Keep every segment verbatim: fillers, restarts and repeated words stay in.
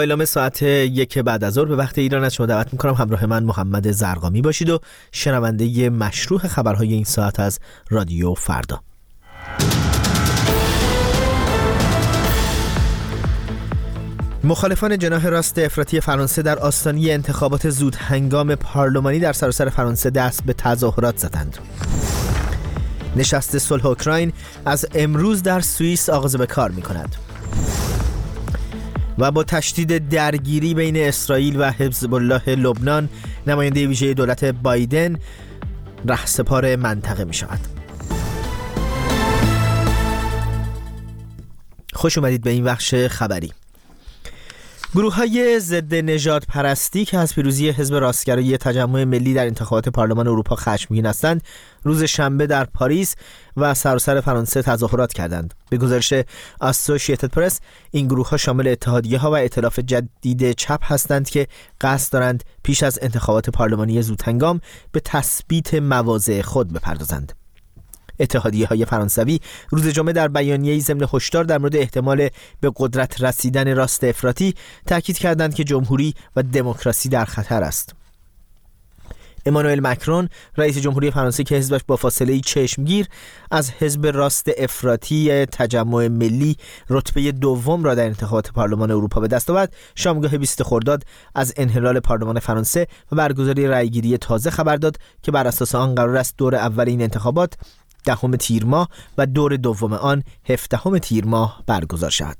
اعلام ساعت یک بعد از ظهر به وقت ایران از شما دعوت میکنم همراه من محمد زرقامی باشید و شنونده مشروع خبرهای این ساعت از رادیو فردا. مخالفان جناح راست افراطی فرانسه در آستانه انتخابات زود هنگام پارلمانی در سراسر فرانسه دست به تظاهرات زدند. نشست صلح اوکراین از امروز در سوئیس آغاز به کار می‌کند. و با تشدید درگیری بین اسرائیل و حزب الله لبنان، نماینده ویژه دولت بایدن رهسپار منطقه می‌شود. خوش اومدید به این بخش خبری. گروه‌های ضد نژاد پرستی که از پیروزی حزب راستگرایی تجمع ملی در انتخابات پارلمان اروپا خشمگین هستند، روز شنبه در پاریس و سراسر فرانسه تظاهرات کردند. به گزارش اسوسییتد پرس، این گروه‌ها شامل اتحادیه‌ها و ائتلاف جدید چپ هستند که قصد دارند پیش از انتخابات پارلمانی زودهنگام به تثبیت مواضع خود بپردازند. اتحادیه‌های فرانسوی روز جمعه در بیانیه‌ای ضمن هشدار در مورد احتمال به قدرت رسیدن راست افراطی تاکید کردند که جمهوری و دموکراسی در خطر است. امانوئل مکرون، رئیس جمهوری فرانسه که حزبش با فاصله‌ای چشمگیر از حزب راست افراطی تجمع ملی رتبه دوم را در انتخابات پارلمان اروپا به دست آورد، شامگاه بیست خرداد از انحلال پارلمان فرانسه و برگزاری رأیگیری تازه خبر داد که بر اساس آن قرار است دور اول این انتخابات دهم تیر ماه و دور دوم آن هفدهم تیر ماه برگزار شود.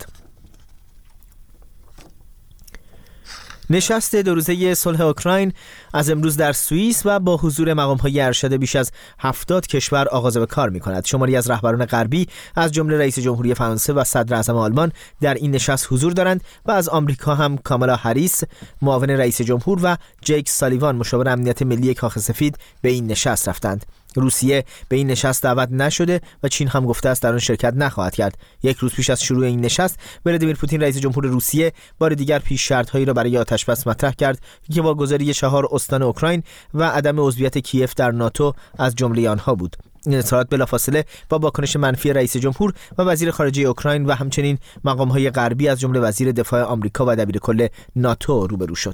نشست دو روزه صلح اوکراین از امروز در سوئیس و با حضور مقام‌های ارشد بیش از هفتاد کشور آغاز به کار می‌کند. شماری از رهبران غربی از جمله رئیس جمهوری فرانسه و صدر اعظم آلمان در این نشست حضور دارند و از آمریکا هم کامالا هریس، معاون رئیس جمهور، و جیک سالیوان، مشاور امنیت ملی کاخ سفید، به این نشست رفتند. روسیه به این نشست دعوت نشده و چین هم گفته است در آن شرکت نخواهد کرد. یک روز پیش از شروع این نشست، ولادیمیر پوتین رئیس جمهور روسیه بار دیگر پیش شرط‌هایی را برای آتش‌بس مطرح کرد که واگذاری چهار استان اوکراین و عدم عضویت کیف در ناتو از جمله آنها بود. این اظهارات بلافاصله با واکنش منفی رئیس جمهور و وزیر خارجه اوکراین و همچنین مقام‌های غربی از جمله وزیر دفاع آمریکا و دبیرکل ناتو روبرو شد.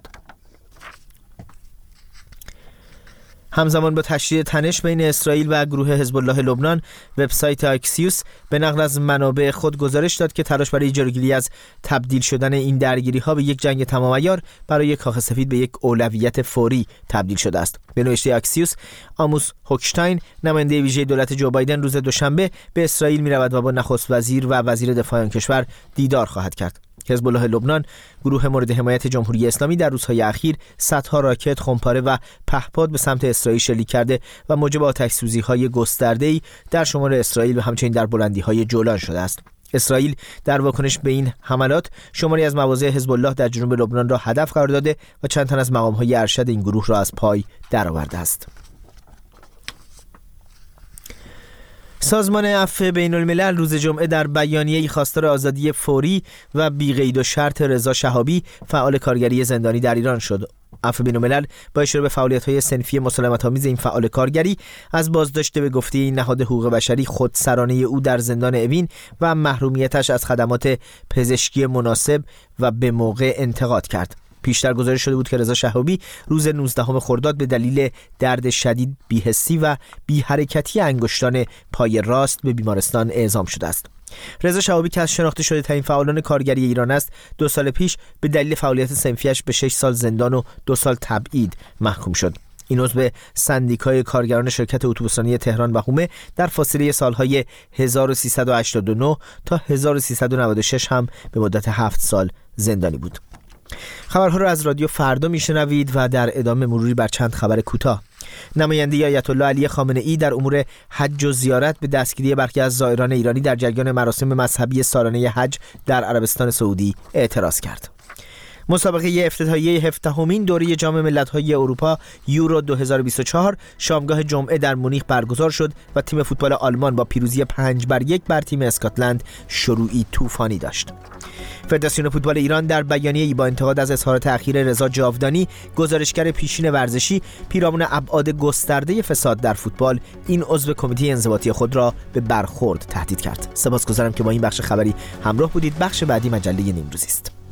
همزمان با تشدید تنش بین اسرائیل و گروه حزب الله لبنان، وبسایت اکسیوس به نقل از منابع خود گزارش داد که تلاش برای جلوگیری از تبدیل شدن این درگیری‌ها به یک جنگ تمام عیار برای کاخ سفید به یک اولویت فوری تبدیل شده است. به نوشته اکسیوس، آموس هوکشتاین، نماینده ویژه دولت جو بایدن، روز دوشنبه به اسرائیل می‌رود و با نخست وزیر و وزیر دفاع آن کشور دیدار خواهد کرد. حزب الله لبنان، گروه مورد حمایت جمهوری اسلامی، در روزهای اخیر صدها راکت، خمپاره و پهپاد به سمت اسرائیل شلیک کرده و موجب آتش‌سوزی‌های گسترده‌ای در شمال اسرائیل و همچنین در بلندی‌های جولان شده است. اسرائیل در واکنش به این حملات شماری از مواضع حزب الله در جنوب لبنان را هدف قرار داده و چند تن از مقام‌های ارشد این گروه را از پای درآورده است. سازمان عفو بین الملل روز جمعه در بیانیه‌ای خواستار آزادی فوری و بی قید و شرط رضا شهابی، فعال کارگری زندانی در ایران شد. عفو بین الملل با اشاره به فعالیت‌های صنفی مسالمت‌آمیز این فعال کارگری از بازداشت به گفته این نهاد حقوق بشری خودسرانه او در زندان اوین و محرومیتش از خدمات پزشکی مناسب و به موقع انتقاد کرد. پیشتر گزارش شده بود که رضا شهابی روز نوزدهم خرداد به دلیل درد شدید، بی‌حسی و بی‌حرکتی انگشتان پای راست به بیمارستان اعزام شده است. رضا شهابی که از شناخته شده ترین فعالان کارگری ایران است، دو سال پیش به دلیل فعالیت صنفیش به شش سال زندان و دو سال تبعید محکوم شد. این عضو سندیکای کارگران شرکت اتوبوسرانی تهران و هومه در فاصله سالهای هزار و سیصد و هشتاد و نه تا هزار و سیصد و نود و شش هم به مدت هفت سال زندانی بود. خبرها را از رادیو فردا میشنوید و در ادامه مروری بر چند خبر کوتاه. نماینده آیت الله علی خامنه ای در امور حج و زیارت به دستگیری برخی از زائران ایرانی در جریان مراسم مذهبی سالانه حج در عربستان سعودی اعتراض کرد. مسابقه افتتاحیه هفدهمین دوره جام ملت‌های اروپا یورو دو هزار و بیست و چهار شامگاه جمعه در مونیخ برگزار شد و تیم فوتبال آلمان با پیروزی پنج بر یک بر تیم اسکاتلند شروعی طوفانی داشت. فدراسیون فوتبال ایران در بیانیه‌ای با انتقاد از اظهارات اخیر رضا جاودانی، گزارشگر پیشین ورزشی، پیرامون ابعاد گسترده فساد در فوتبال، این عضو کمیته انضباطی خود را به برخورد تهدید کرد. سپاسگزارم که با این بخش خبری همراه بودید. بخش بعدی مجله نیمروزی است.